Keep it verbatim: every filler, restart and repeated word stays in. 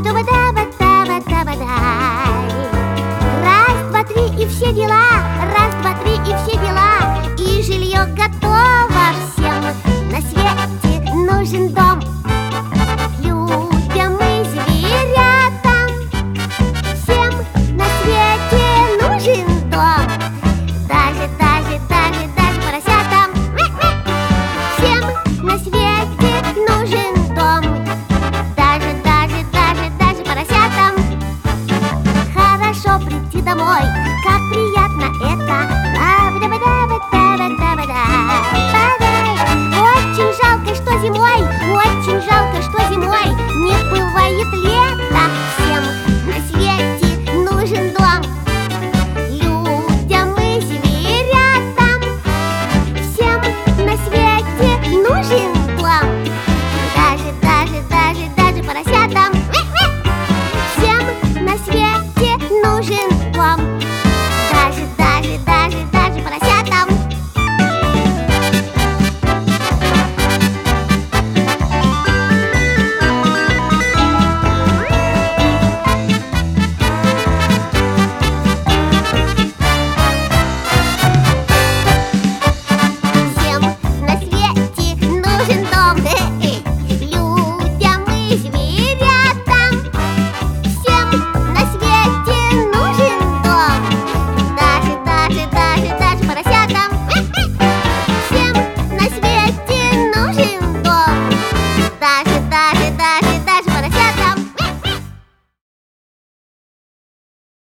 Раз, два, три и все дела. Раз, два, три и все дела. И жилье готово всем. На свете нужен дом людям и зверятам. Всем на свете нужен дом. Даже, даже, даже, даже поросятам. Всем на свете нужен дом. Даже, даже, даже, даже поросятам. Хорошо прийти домой, как приятно это. Очень жалко, что зимой, очень жалко, что зимой не бывает лета. Всем на свете нужен дом людям и зверятам. Всем на свете нужен дом. Даже, даже, даже, даже поросятам. Всем на свете нужен дом. Даже, даже, даже, даже поросятам. Всем на свете нужен дом.